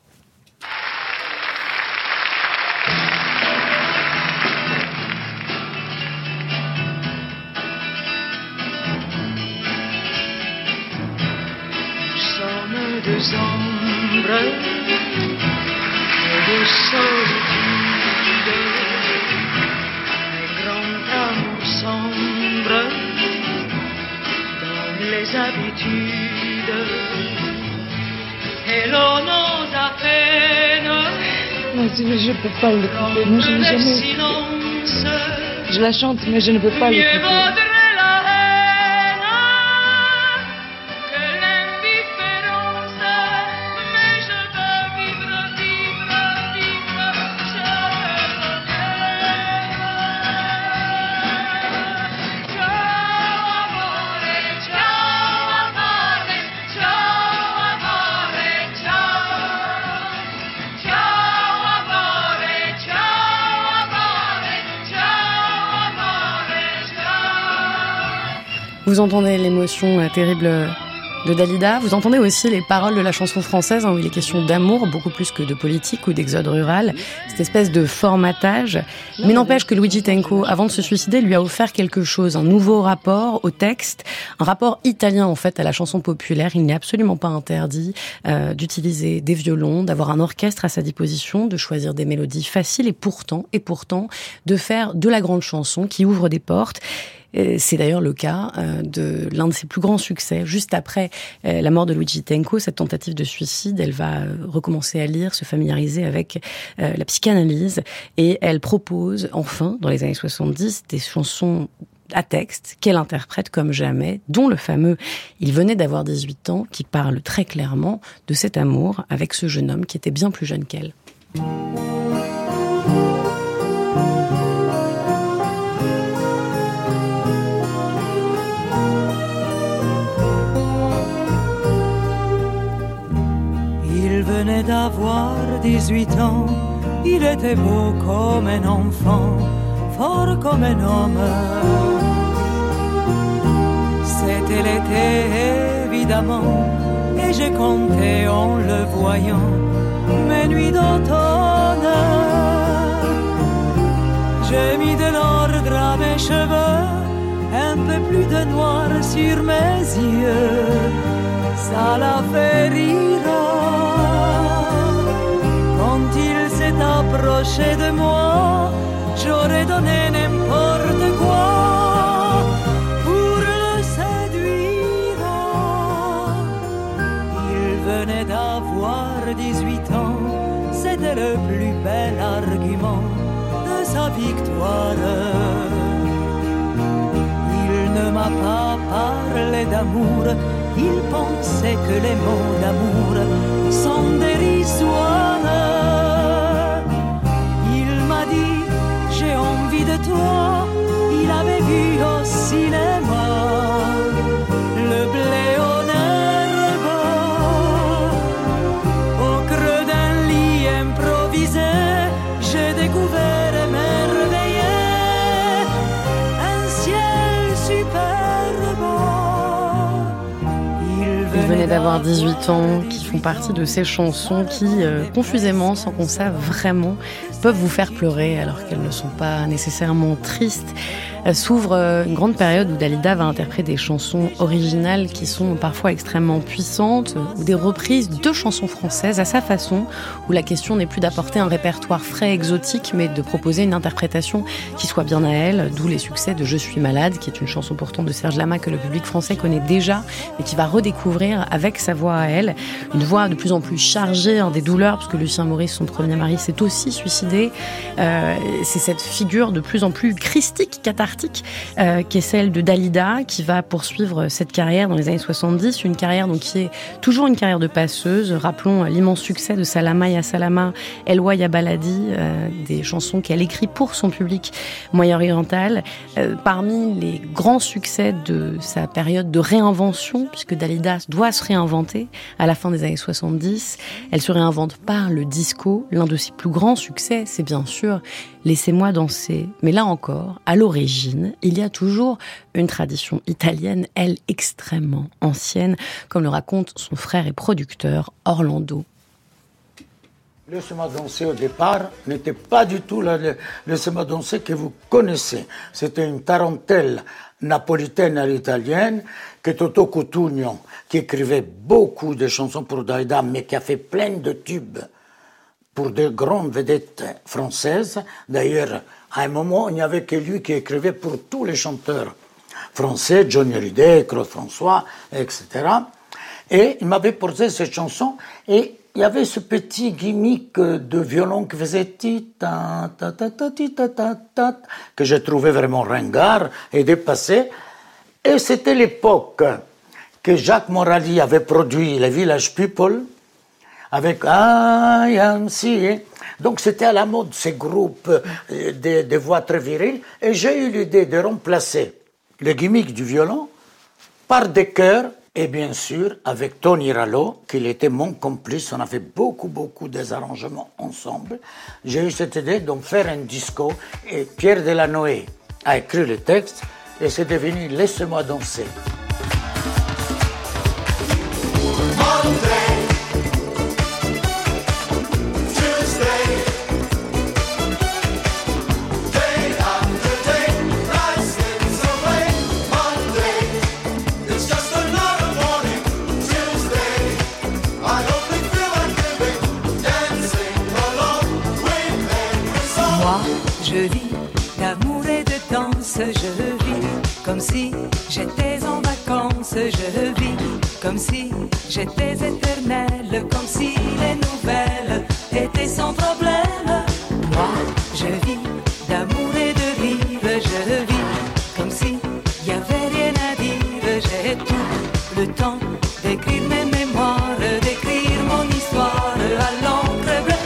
Deux ombres et de solitude, un grand amour sombre dans les habitudes, et l'on ose à peine. Moi, je ne peux pas l'écouter. Moi, je n'ai jamais. Je la chante, mais je ne peux pas l'écouter. Vous entendez l'émotion terrible de Dalida, vous entendez aussi les paroles de la chanson française, où il est question d'amour, beaucoup plus que de politique ou d'exode rural, cette espèce de formatage. Mais n'empêche que Luigi Tenco, avant de se suicider, lui a offert quelque chose, un nouveau rapport au texte, un rapport italien en fait à la chanson populaire. Il n'est absolument pas interdit d'utiliser des violons, d'avoir un orchestre à sa disposition, de choisir des mélodies faciles et pourtant, de faire de la grande chanson qui ouvre des portes. C'est d'ailleurs le cas de l'un de ses plus grands succès. Juste après la mort de Luigi Tenco, cette tentative de suicide, elle va recommencer à lire, se familiariser avec la psychanalyse et elle propose enfin, dans les années 70, des chansons à texte qu'elle interprète comme jamais, dont le fameux « Il venait d'avoir 18 ans » qui parle très clairement de cet amour avec ce jeune homme qui était bien plus jeune qu'elle. Il venait d'avoir 18 ans, il était beau comme un enfant, fort comme un homme. C'était l'été évidemment, et j'ai compté en le voyant mes nuits d'automne. J'ai mis de l'ordre à mes cheveux, un peu plus de noir sur mes yeux, ça l'a fait rire. Quand il s'est approché de moi, j'aurais donné n'importe quoi pour le séduire. Il venait d'avoir 18 ans, c'était le plus bel argument de sa victoire. Il ne m'a pas parlé d'amour, il pensait que les mots d'amour sont dérisoires. Il m'a dit, j'ai envie de toi, il avait vu au cinéma le blé en herbe, au creux d'un lit improvisé, j'ai découvert émerveillé un ciel superbe. Il venait d'avoir 18 ans, qui font partie de ces chansons qui, confusément, sans qu'on sache vraiment, peuvent vous faire pleurer alors qu'elles ne sont pas nécessairement tristes. S'ouvre une grande période où Dalida va interpréter des chansons originales qui sont parfois extrêmement puissantes, ou des reprises de chansons françaises à sa façon, où la question n'est plus d'apporter un répertoire frais, exotique, mais de proposer une interprétation qui soit bien à elle, d'où les succès de Je suis malade, qui est une chanson pourtant de Serge Lama que le public français connaît déjà, mais qui va redécouvrir avec sa voix à elle, une voix de plus en plus chargée, des douleurs, parce que Lucien Maurice, son premier mari, s'est aussi suicidé. C'est cette figure de plus en plus christique, cathartique, artistique, qui est celle de Dalida, qui va poursuivre cette carrière dans les années 70, une carrière donc qui est toujours une carrière de passeuse. Rappelons l'immense succès de Salama ya Salama, Elwa ya Baladi, des chansons qu'elle écrit pour son public moyen-oriental. Parmi les grands succès de sa période de réinvention, puisque Dalida doit se réinventer à la fin des années 70, elle se réinvente par le disco. L'un de ses plus grands succès, c'est bien sûr Laissez-moi danser. Mais là encore, à l'origine, il y a toujours une tradition italienne, elle extrêmement ancienne, comme le raconte son frère et producteur Orlando. Laissez-moi danser au départ n'était pas du tout le Laissez-moi danser que vous connaissez. C'était une tarentelle napolitaine à l'italienne que Toto Cutugno, qui écrivait beaucoup de chansons pour Dalida, mais qui a fait plein de tubes pour de grandes vedettes françaises. D'ailleurs, à un moment, il n'y avait que lui qui écrivait pour tous les chanteurs français, Johnny Hallyday, Claude François, etc. Et il m'avait posé cette chanson, et il y avait ce petit gimmick de violon qui faisait ti-ta, ta-ta-ta, ti-ta-ta-ta, que j'ai trouvé vraiment ringard et dépassé. Et c'était l'époque que Jacques Morali avait produit les Village People, avec I Am See. Donc c'était à la mode ces groupes de voix très viriles, et j'ai eu l'idée de remplacer le gimmick du violon par des chœurs, et bien sûr avec Tony Rallo, qui était mon complice. On a fait beaucoup des arrangements ensemble. J'ai eu cette idée de faire un disco, et Pierre Delanoë a écrit le texte, et c'est devenu Laissez-moi danser. Je vis d'amour et de danse, je vis comme si j'étais en vacances, je vis comme si j'étais éternelle, comme si les nouvelles étaient sans problème. Moi, je vis d'amour et de rire, je vis comme si y avait rien à dire. J'ai tout le temps d'écrire mes mémoires, d'écrire mon histoire à l'encre bleue.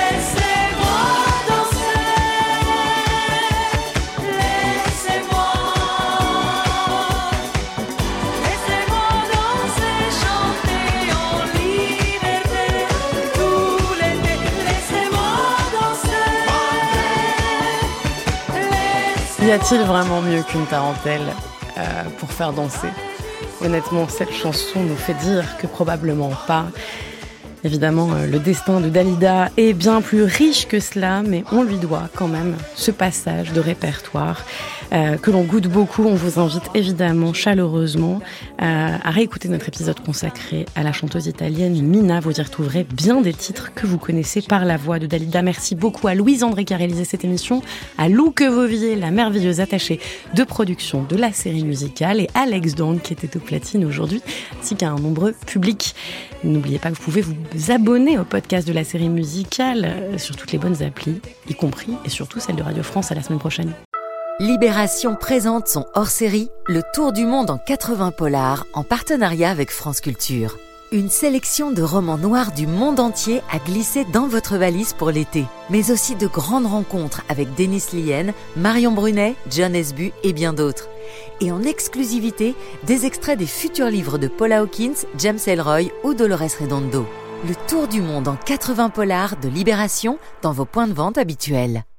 Y a-t-il vraiment mieux qu'une tarentelle pour faire danser ? Honnêtement, cette chanson nous fait dire que probablement pas. Évidemment, le destin de Dalida est bien plus riche que cela, mais on lui doit quand même ce passage de répertoire que l'on goûte beaucoup. On vous invite évidemment chaleureusement à réécouter notre épisode consacré à la chanteuse italienne Mina. Vous y retrouverez bien des titres que vous connaissez par la voix de Dalida. Merci beaucoup à Louise André qui a réalisé cette émission, à Lou Quevovier, la merveilleuse attachée de production de la série musicale, et Alex Dong qui était au platine aujourd'hui, ainsi qu'à un nombreux public. N'oubliez pas que vous pouvez vous abonner au podcast de la série musicale sur toutes les bonnes applis, y compris et surtout celle de Radio France. À la semaine prochaine. Libération présente son hors-série Le Tour du monde en 80 polars en partenariat avec France Culture. Une sélection de romans noirs du monde entier à glisser dans votre valise pour l'été. Mais aussi de grandes rencontres avec Denis Lien, Marion Brunet, John Esbu et bien d'autres. Et en exclusivité, des extraits des futurs livres de Paula Hawkins, James Ellroy ou Dolores Redondo. Le Tour du monde en 80 polars de Libération dans vos points de vente habituels.